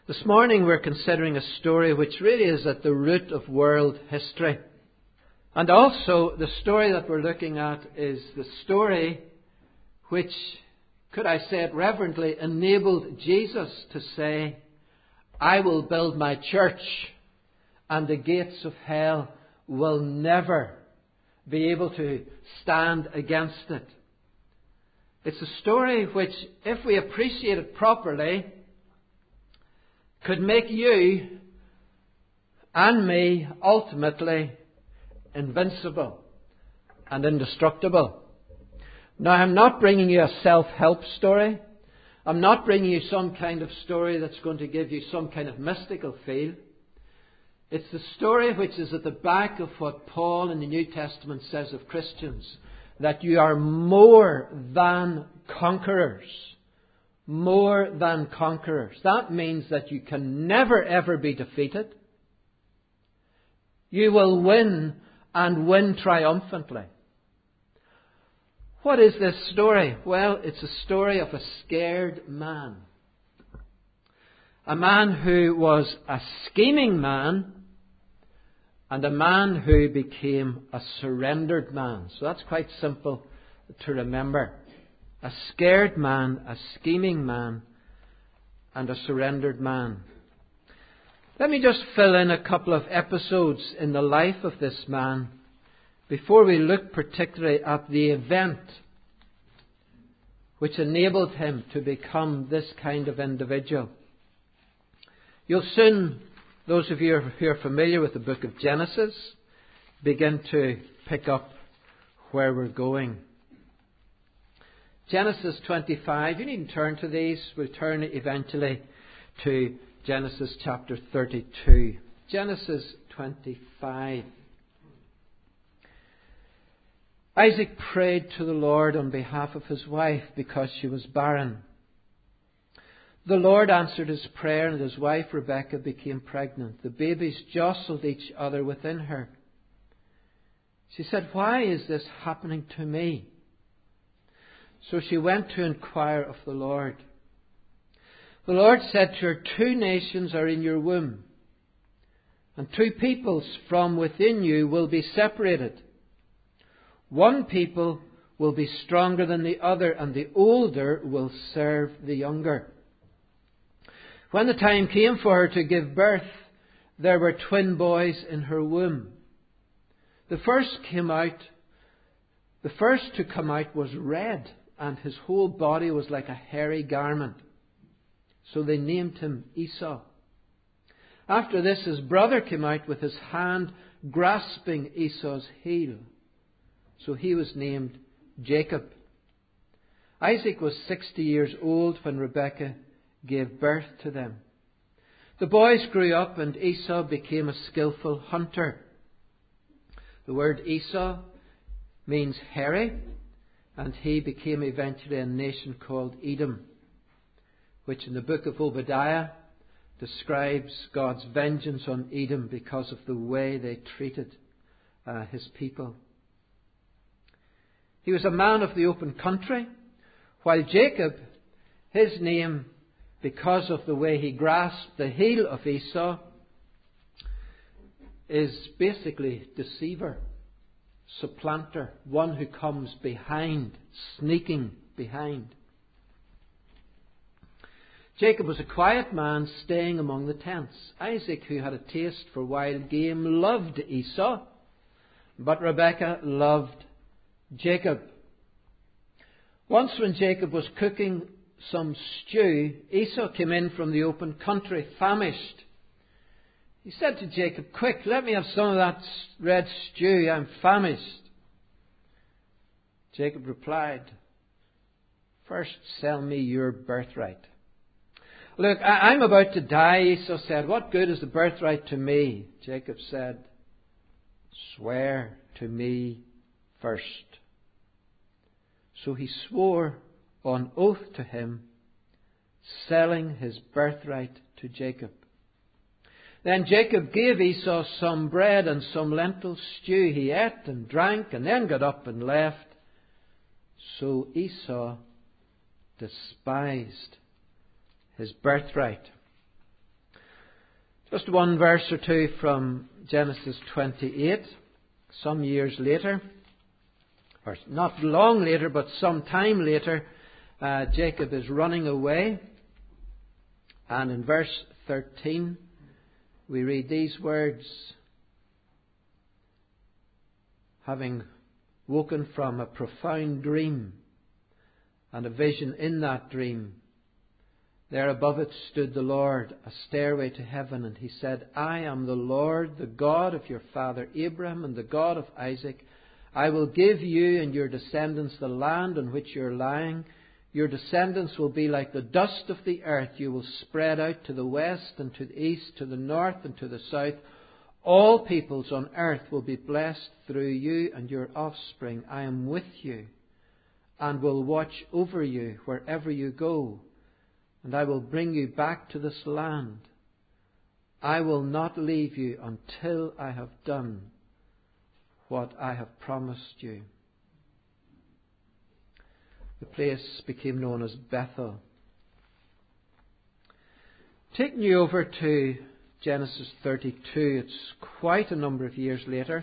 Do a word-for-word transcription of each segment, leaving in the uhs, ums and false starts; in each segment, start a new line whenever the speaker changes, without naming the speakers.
This morning we're considering a story which really is at the root of world history. And also the story that we're looking at is the story which, could I say it reverently, enabled Jesus to say, "I will build my church and the gates of hell will never be able to stand against it." It's a story which, if we appreciate it properly, could make you and me ultimately invincible and indestructible. Now, I'm not bringing you a self-help story. I'm not bringing you some kind of story that's going to give you some kind of mystical feel. It's the story which is at the back of what Paul in the New Testament says of Christians, that you are more than conquerors. More than conquerors. That means that you can never ever be defeated. You will win and win triumphantly. What is this story? Well, it's a story of a scared man. A man who was a scheming man and a man who became a surrendered man. So that's quite simple to remember. A scared man, a scheming man, and a surrendered man. Let me just fill in a couple of episodes in the life of this man before we look particularly at the event which enabled him to become this kind of individual. You'll soon, those of you who are familiar with the book of Genesis, begin to pick up where we're going. Genesis twenty-five, you needn't turn to these, we'll turn eventually to Genesis chapter thirty-two. Genesis twenty-five. Isaac prayed to the Lord on behalf of his wife because she was barren. The Lord answered his prayer and his wife Rebekah became pregnant. The babies jostled each other within her. She said, "Why is this happening to me?" So she went to inquire of the Lord. The Lord said to her, "Two nations are in your womb, and two peoples from within you will be separated. One people will be stronger than the other, and the older will serve the younger." When the time came for her to give birth, there were twin boys in her womb. The first came out, the first to come out was red, and his whole body was like a hairy garment. So they named him Esau. After this, his brother came out with his hand grasping Esau's heel. So he was named Jacob. Isaac was sixty years old when Rebekah gave birth to them. The boys grew up and Esau became a skillful hunter. The word Esau means hairy, and he became eventually a nation called Edom, which in the book of Obadiah describes God's vengeance on Edom because of the way they treated uh, his people. He was a man of the open country, while Jacob, his name, because of the way he grasped the heel of Esau, is basically deceiver, supplanter, one who comes behind, sneaking behind. Jacob was a quiet man staying among the tents. Isaac, who had a taste for wild game, loved Esau, but Rebekah loved Jacob. Once when Jacob was cooking some stew, Esau came in from the open country, famished. He said to Jacob, "Quick, let me have some of that red stew, I'm famished." Jacob replied, "First sell me your birthright." "Look, I- I'm about to die," Esau said. "What good is the birthright to me?" Jacob said, "Swear to me first." So he swore on oath to him, selling his birthright to Jacob. Then Jacob gave Esau some bread and some lentil stew. He ate and drank and then got up and left. So Esau despised his birthright. Just one verse or two from Genesis twenty-eight, some years later, or not long later, but some time later, uh, Jacob is running away. And in verse thirteen, we read these words: having woken from a profound dream and a vision in that dream, there above it stood the Lord, a stairway to heaven, and He said, I am the Lord, the God of your father Abraham and the God of Isaac. I will give you and your descendants the land on which you are lying. Your descendants will be like the dust of the earth. You will spread out to the west and to the east, to the north and to the south. All peoples on earth will be blessed through you and your offspring. I am with you and will watch over you wherever you go. And I will bring you back to this land. I will not leave you until I have done what I have promised you. The place became known as Bethel. Taking you over to Genesis thirty-two, it's quite a number of years later.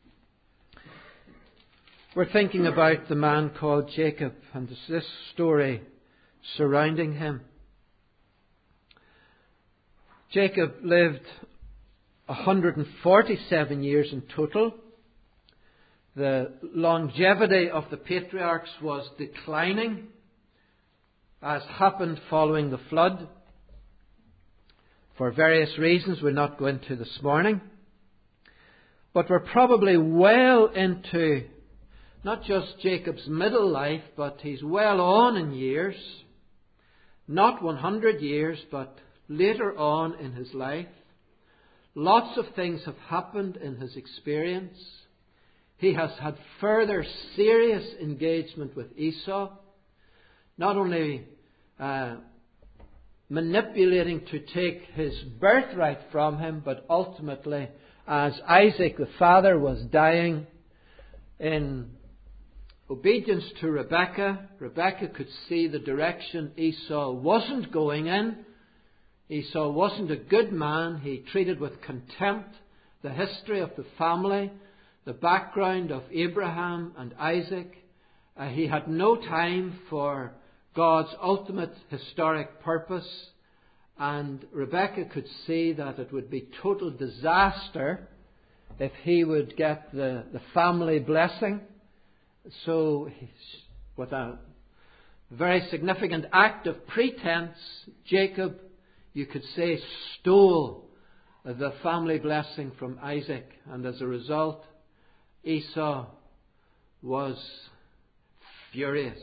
We're thinking about the man called Jacob and this story surrounding him. Jacob lived one hundred forty-seven years in total. The longevity of the patriarchs was declining, as happened following the flood, for various reasons we're not going to this morning. But we're probably well into not just Jacob's middle life, but he's well on in years. Not one hundred years, but later on in his life. Lots of things have happened in his experience. He has had further serious engagement with Esau, not only uh, manipulating to take his birthright from him, but ultimately, as Isaac the father was dying, in obedience to Rebekah, Rebekah could see the direction Esau wasn't going in. Esau wasn't a good man. He treated with contempt the history of the family, the background of Abraham and Isaac. Uh, he had no time for God's ultimate historic purpose. And Rebekah could see that it would be total disaster if he would get the, the family blessing. So, with a very significant act of pretense, Jacob, you could say, stole the family blessing from Isaac. And as a result, Esau was furious.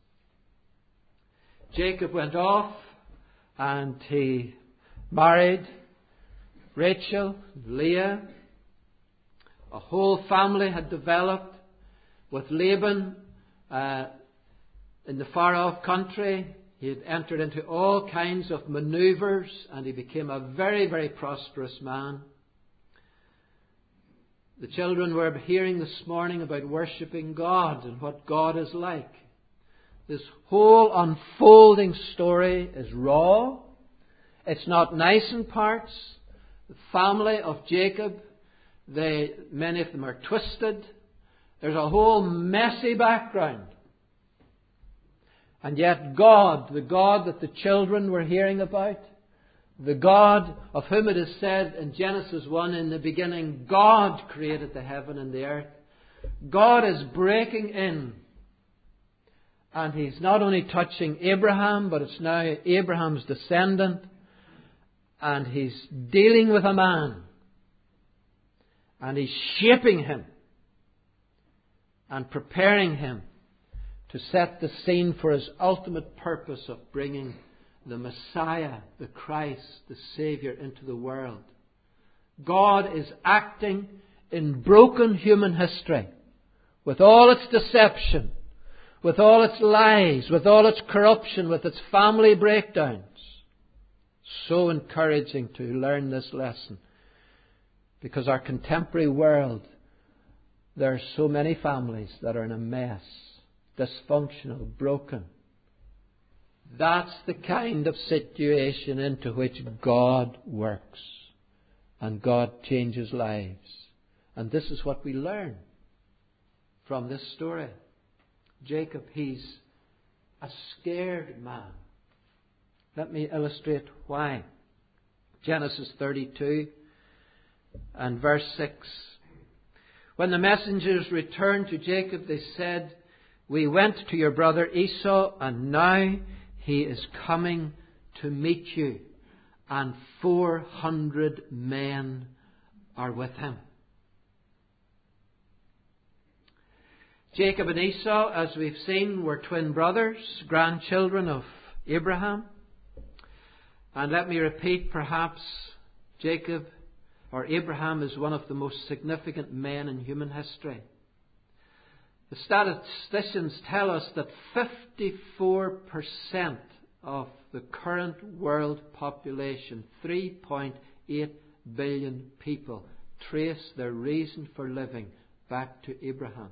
Jacob went off and he married Rachel, Leah. A whole family had developed with Laban uh, in the far-off country. He had entered into all kinds of maneuvers and he became a very, very prosperous man. The children were hearing this morning about worshipping God and what God is like. This whole unfolding story is raw. It's not nice in parts. The family of Jacob, they, many of them are twisted. There's a whole messy background. And yet God, the God that the children were hearing about, the God of whom it is said in Genesis one, in the beginning, God created the heaven and the earth. God is breaking in. And He's not only touching Abraham, but it's now Abraham's descendant. And He's dealing with a man. And He's shaping him. And preparing him to set the scene for His ultimate purpose of bringing the Messiah, the Christ, the Saviour into the world. God is acting in broken human history with all its deception, with all its lies, with all its corruption, with its family breakdowns. So encouraging to learn this lesson, because our contemporary world, there are so many families that are in a mess, dysfunctional, broken. That's the kind of situation into which God works. and God changes lives. And this is what we learn from this story. Jacob, he's a scared man. Let me illustrate why. Genesis thirty-two and verse six. When the messengers returned to Jacob, they said, "We went to your brother Esau, and now he is coming to meet you, and four hundred men are with him." Jacob and Esau, as we've seen, were twin brothers, grandchildren of Abraham. And let me repeat, perhaps Jacob or Abraham is one of the most significant men in human history. The statisticians tell us that fifty-four percent of the current world population, three point eight billion people, trace their reason for living back to Abraham.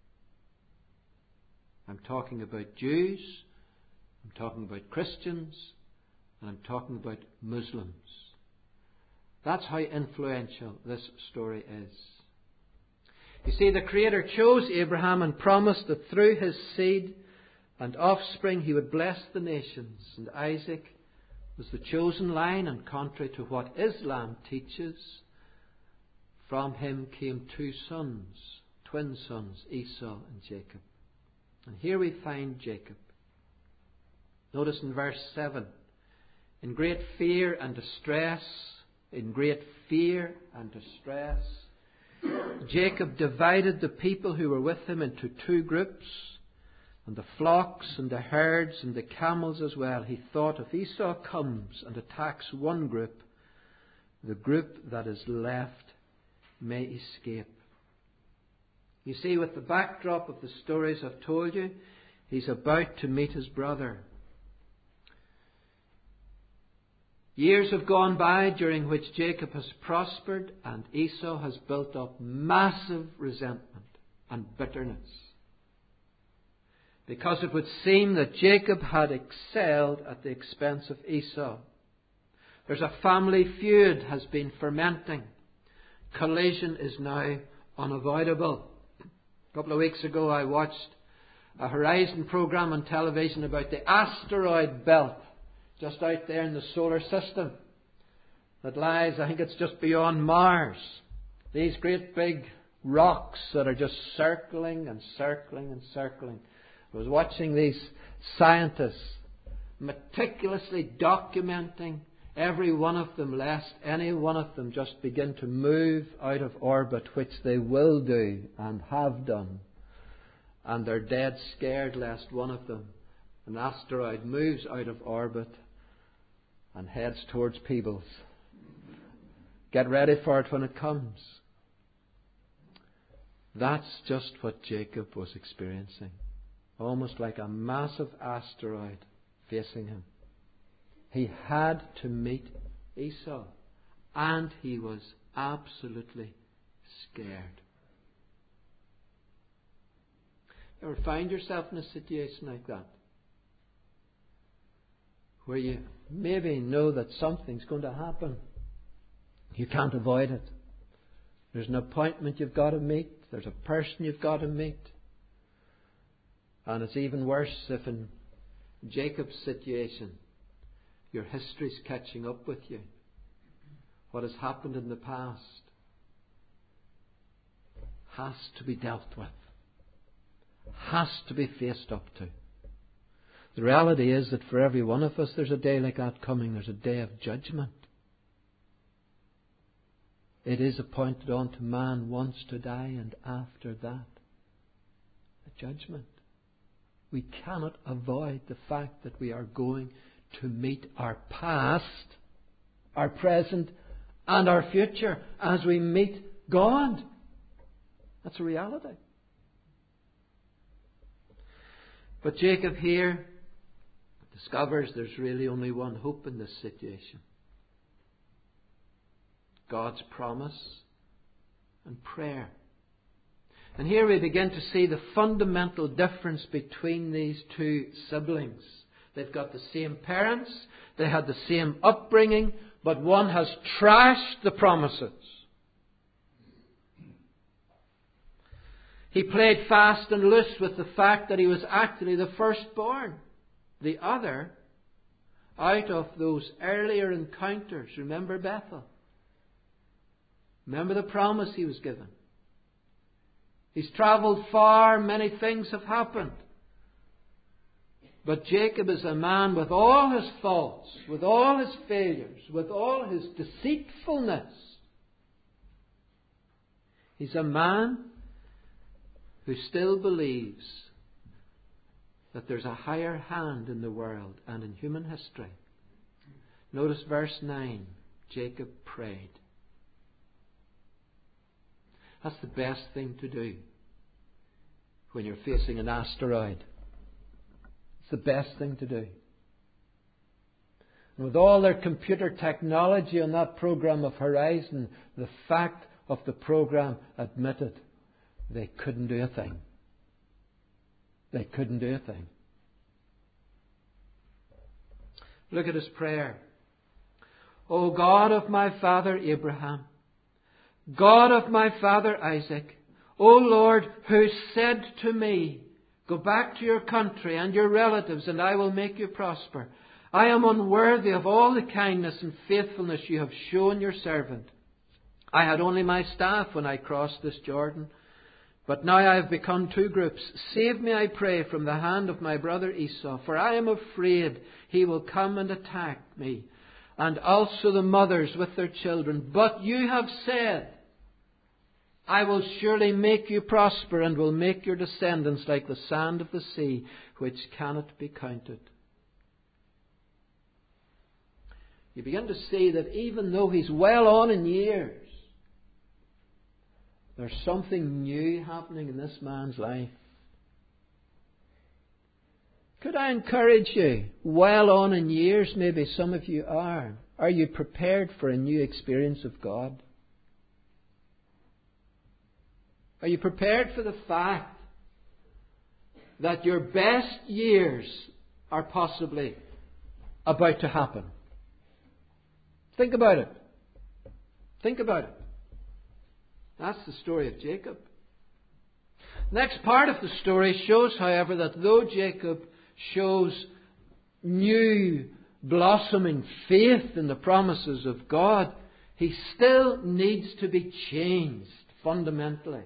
I'm talking about Jews, I'm talking about Christians, and I'm talking about Muslims. That's how influential this story is. You see, the Creator chose Abraham and promised that through his seed and offspring he would bless the nations. And Isaac was the chosen line, and contrary to what Islam teaches, from him came two sons, twin sons, Esau and Jacob. And here we find Jacob. Notice in verse seven, in great fear and distress, in great fear and distress, Jacob divided the people who were with him into two groups, and the flocks and the herds and the camels as well. He thought, if Esau comes and attacks one group, the group that is left may escape. You see, with the backdrop of the stories I've told you, he's about to meet his brother. Years have gone by during which Jacob has prospered and Esau has built up massive resentment and bitterness. Because it would seem that Jacob had excelled at the expense of Esau. There's a family feud has been fermenting. Collision is now unavoidable. A couple of weeks ago I watched a Horizon program on television about the asteroid belt just out there in the solar system that lies, I think it's just beyond Mars. These great big rocks that are just circling and circling and circling. I was watching these scientists meticulously documenting every one of them, lest any one of them just begin to move out of orbit, which they will do and have done. And they're dead scared lest one of them, an asteroid, moves out of orbit and heads towards Peebles. Get ready for it when it comes. That's just what Jacob was experiencing. Almost like a massive asteroid facing him. He had to meet Esau. And he was absolutely scared. You ever find yourself in a situation like that? Where you maybe know that something's going to happen. You can't avoid it. There's an appointment you've got to meet. There's a person you've got to meet. And it's even worse if in Jacob's situation, your history's catching up with you. What has happened in the past has to be dealt with. Has to be faced up to. The reality is that for every one of us, there's a day like that coming. There's a day of judgment. It is appointed unto man once to die, and after that, a judgment. We cannot avoid the fact that we are going to meet our past, our present, and our future as we meet God. That's a reality. But Jacob here discovers there's really only one hope in this situation. God's promise and prayer. And here we begin to see the fundamental difference between these two siblings. They've got the same parents, they had the same upbringing, but one has trashed the promises. He played fast and loose with the fact that he was actually the firstborn. The other, out of those earlier encounters, remember Bethel? Remember the promise he was given? He's travelled far, many things have happened. But Jacob is a man with all his faults, with all his failures, with all his deceitfulness. He's a man who still believes that there's a higher hand in the world and in human history. Notice verse nine. Jacob prayed. That's the best thing to do when you're facing an asteroid. It's the best thing to do. And with all their computer technology on that program of Horizon, the fact of the program admitted they couldn't do a thing. They couldn't do a thing. Look at his prayer. O God of my father Abraham, God of my father Isaac, O Lord, who said to me, go back to your country and your relatives, and I will make you prosper. I am unworthy of all the kindness and faithfulness you have shown your servant. I had only my staff when I crossed this Jordan, but now I have become two groups. Save me, I pray, from the hand of my brother Esau, for I am afraid he will come and attack me, and also the mothers with their children. But you have said, I will surely make you prosper and will make your descendants like the sand of the sea, which cannot be counted. You begin to see that even though he's well on in years, there's something new happening in this man's life. Could I encourage you, well on in years, maybe some of you are, are you prepared for a new experience of God? Are you prepared for the fact that your best years are possibly about to happen? Think about it. Think about it. That's the story of Jacob. Next part of the story shows, however, that though Jacob shows new blossoming faith in the promises of God, he still needs to be changed fundamentally.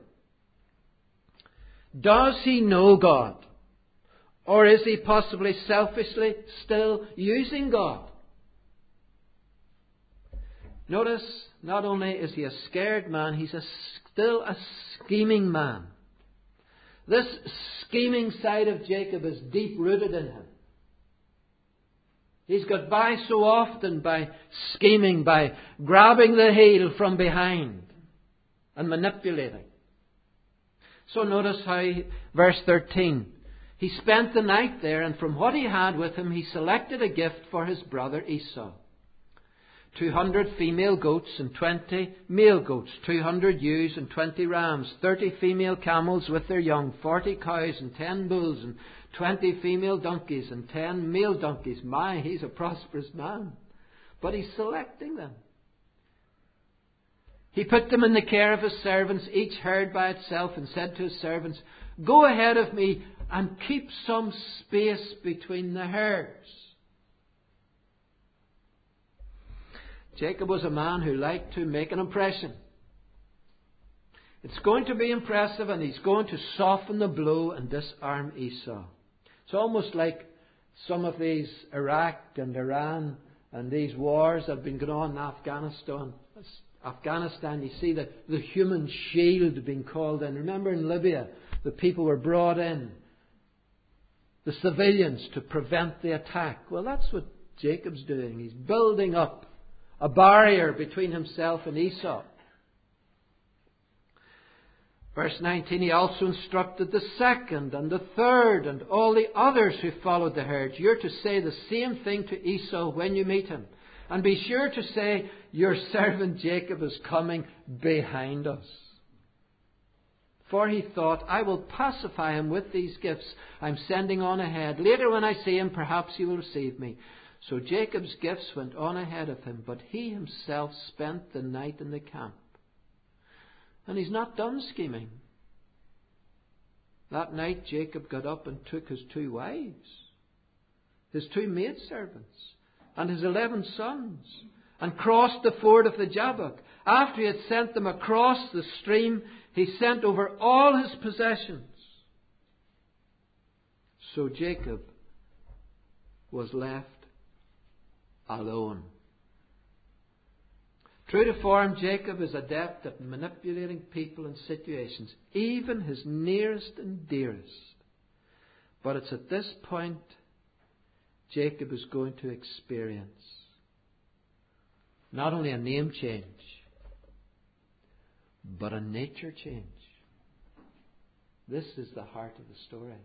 Does he know God? Or is he possibly selfishly still using God? Notice, not only is he a scared man, he's a, still a scheming man. This scheming side of Jacob is deep-rooted in him. He's got by so often by scheming, by grabbing the heel from behind and manipulating. So notice how, he, verse thirteen, he spent the night there, and from what he had with him he selected a gift for his brother Esau. Two hundred female goats and twenty male goats, two hundred ewes and twenty rams, thirty female camels with their young, forty cows and ten bulls, and twenty female donkeys and ten male donkeys. My, he's a prosperous man. But he's selecting them. He put them in the care of his servants, each herd by itself, and said to his servants, go ahead of me and keep some space between the herds. Jacob was a man who liked to make an impression. It's going to be impressive, and he's going to soften the blow and disarm Esau. It's almost like some of these Iraq and Iran and these wars that have been going on in Afghanistan. Afghanistan, you see the, the human shield being called in. Remember in Libya, the people were brought in, the civilians, to prevent the attack. Well, that's what Jacob's doing. He's building up a barrier between himself and Esau. Verse nineteen, he also instructed the second and the third and all the others who followed the herds. You're to say the same thing to Esau when you meet him. And be sure to say, your servant Jacob is coming behind us. For he thought, I will pacify him with these gifts I'm sending on ahead. Later when I see him, perhaps he will receive me. So Jacob's gifts went on ahead of him, but he himself spent the night in the camp. And he's not done scheming. That night Jacob got up and took his two wives, his two maidservants, and his eleven sons, and crossed the ford of the Jabbok. After he had sent them across the stream, he sent over all his possessions. So Jacob was left alone. True to form, Jacob is adept at manipulating people and situations, even his nearest and dearest. But it's at this point Jacob is going to experience not only a name change, but a nature change. This is the heart of the story.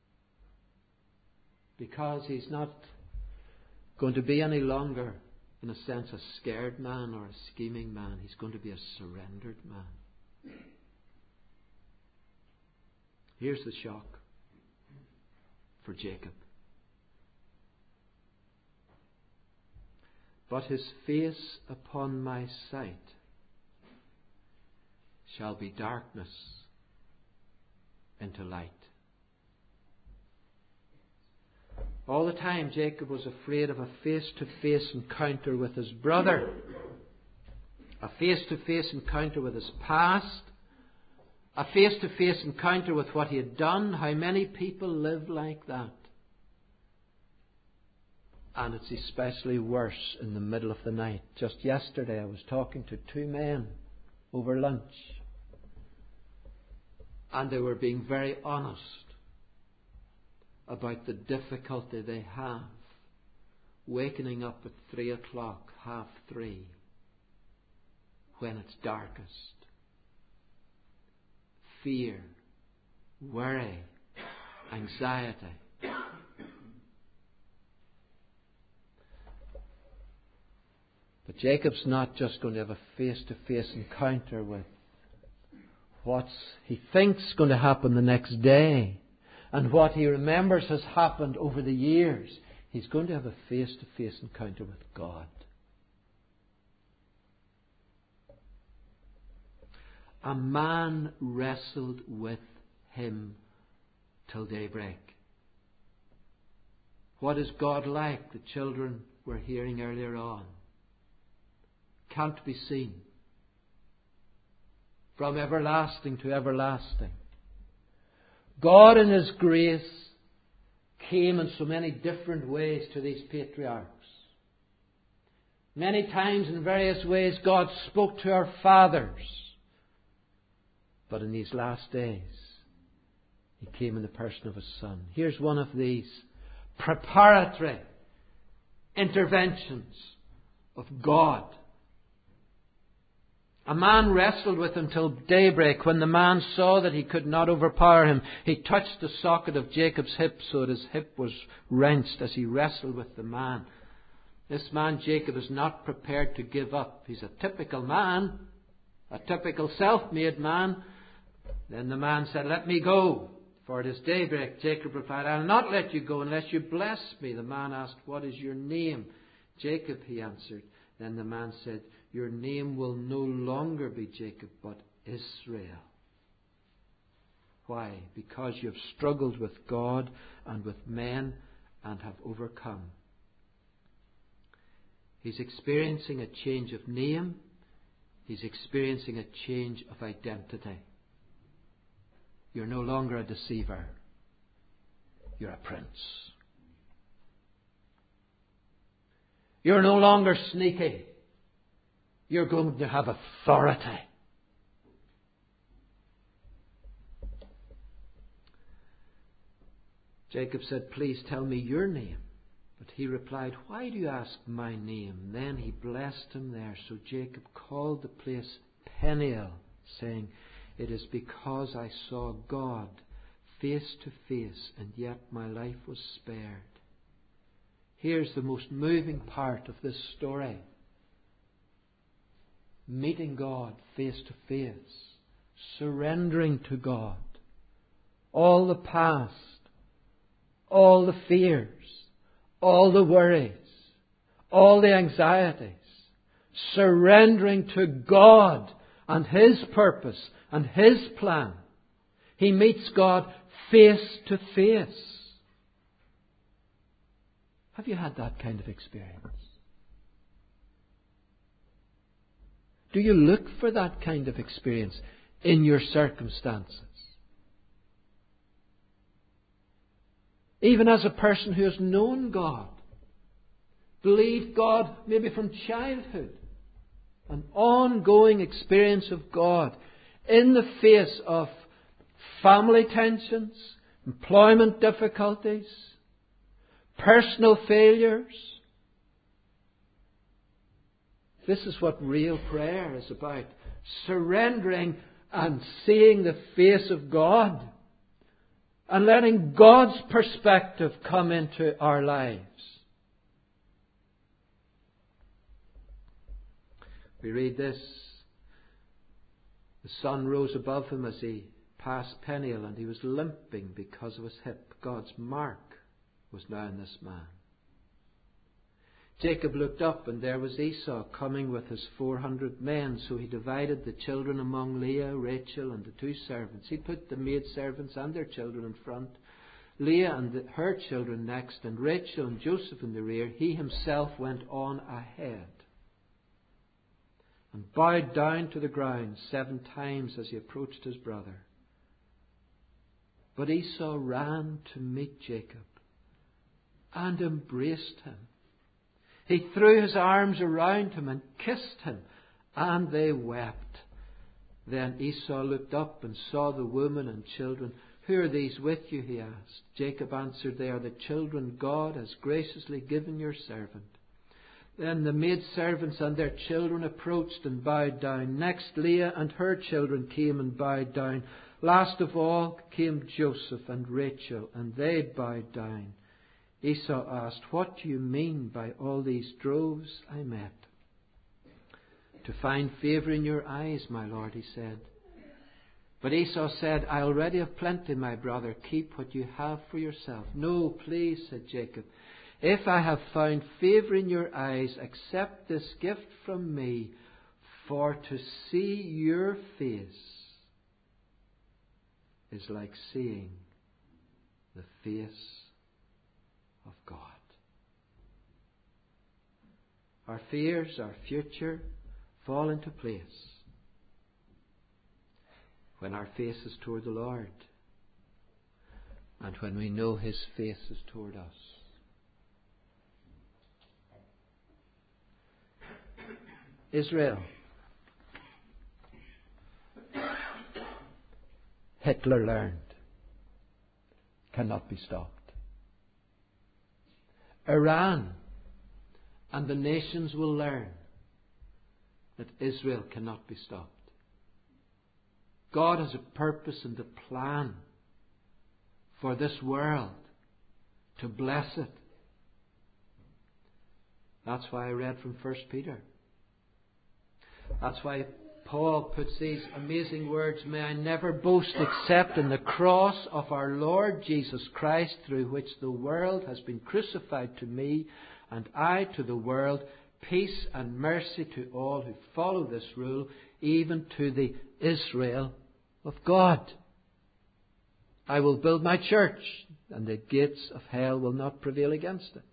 Because he's not going to be any longer, in a sense, a scared man or a scheming man. He's going to be a surrendered man. Here's the shock for Jacob. But his face upon my sight shall be darkness into light. All the time Jacob was afraid of a face-to-face encounter with his brother. A face-to-face encounter with his past. A face-to-face encounter with what he had done. How many people live like that? And it's especially worse in the middle of the night. Just yesterday I was talking to two men over lunch. And they were being very honest about the difficulty they have waking up at three o'clock, half three, when it's darkest. Fear, worry, anxiety. But Jacob's not just going to have a face-to-face encounter with what he thinks is going to happen the next day and what he remembers has happened over the years. He's going to have a face-to-face encounter with God. A man wrestled with him till daybreak. What is God like? The children were hearing earlier on. Can't be seen. From everlasting to everlasting. God in His grace came in so many different ways to these patriarchs. Many times in various ways God spoke to our fathers. But in these last days He came in the person of His Son. Here's one of these preparatory interventions of God. A man wrestled with him till daybreak. When the man saw that he could not overpower him, he touched the socket of Jacob's hip so that his hip was wrenched as he wrestled with the man. This man, Jacob, is not prepared to give up. He's a typical man, a typical self-made man. Then the man said, "Let me go, for it is daybreak." Jacob replied, "I will not let you go unless you bless me." The man asked, "What is your name?" "Jacob," he answered. Then the man said, "Your name will no longer be Jacob, but Israel." Why? Because you have struggled with God and with men and have overcome. He's experiencing a change of name. He's experiencing a change of identity. You're no longer a deceiver. You're a prince. You're no longer sneaky. You're going to have authority. Jacob said, "Please tell me your name." But he replied, "Why do you ask my name?" Then he blessed him there. So Jacob called the place Peniel, saying, "It is because I saw God face to face, and yet my life was spared." Here's the most moving part of this story. Meeting God face to face. Surrendering to God. All the past. All the fears. All the worries. all the anxieties, surrendering to God and His purpose and His plan. He meets God face to face. Have you had that kind of experience? Do you look for that kind of experience in your circumstances? Even as a person who has known God, believed God maybe from childhood, an ongoing experience of God in the face of family tensions, employment difficulties, personal failures. This is what real prayer is about. Surrendering and seeing the face of God. And letting God's perspective come into our lives. We read this. The sun rose above him as he passed Peniel, and he was limping because of his hip. God's mark was now in this man. Jacob looked up, and there was Esau coming with his four hundred men. So he divided the children among Leah, Rachel, and the two servants. He put the maidservants and their children in front, Leah and the, her children next, and Rachel and Joseph in the rear. He himself went on ahead and bowed down to the ground seven times as he approached his brother. But Esau ran to meet Jacob and embraced him. He threw his arms around him and kissed him, and they wept. Then Esau looked up and saw the women and children. Who are these with you? He asked. Jacob answered, They are the children God has graciously given your servant. Then the maidservants and their children approached and bowed down. Next Leah and her children came and bowed down. Last of all came Joseph and Rachel, and they bowed down. Esau asked, What do you mean by all these droves I met? To find favour in your eyes, my lord, he said. But Esau said, I already have plenty, my brother. Keep what you have for yourself. No, please, said Jacob. If I have found favour in your eyes, accept this gift from me, for to see your face is like seeing the face of God. Our fears, our future fall into place when our face is toward the Lord and when we know His face is toward us. Israel. Hitler learned. Cannot be stopped. Iran and the nations will learn that Israel cannot be stopped. God has a purpose and a plan for this world to bless it. That's why I read from First Peter. That's why Paul puts these amazing words, May I never boast except in the cross of our Lord Jesus Christ, through which the world has been crucified to me, and I to the world. Peace and mercy to all who follow this rule, even to the Israel of God. I will build my church, and the gates of hell will not prevail against it.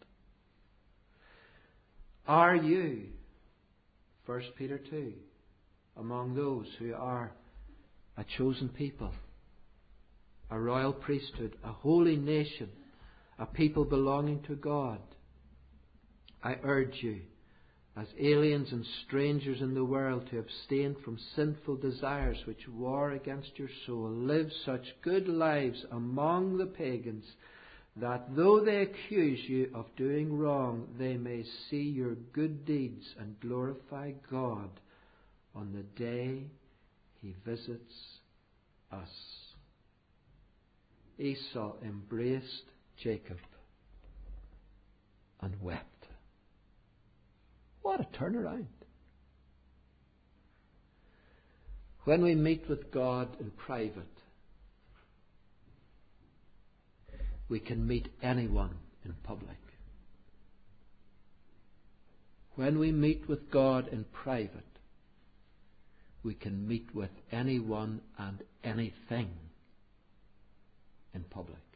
Are you, First Peter two, among those who are a chosen people, a royal priesthood, a holy nation, a people belonging to God? I urge you, as aliens and strangers in the world, to abstain from sinful desires which war against your soul. Live such good lives among the pagans, that though they accuse you of doing wrong, they may see your good deeds and glorify God on the day He visits us. Esau embraced Jacob and wept. What a turnaround. When we meet with God in private, we can meet anyone in public. When we meet with God in private, we can meet with anyone and anything in public.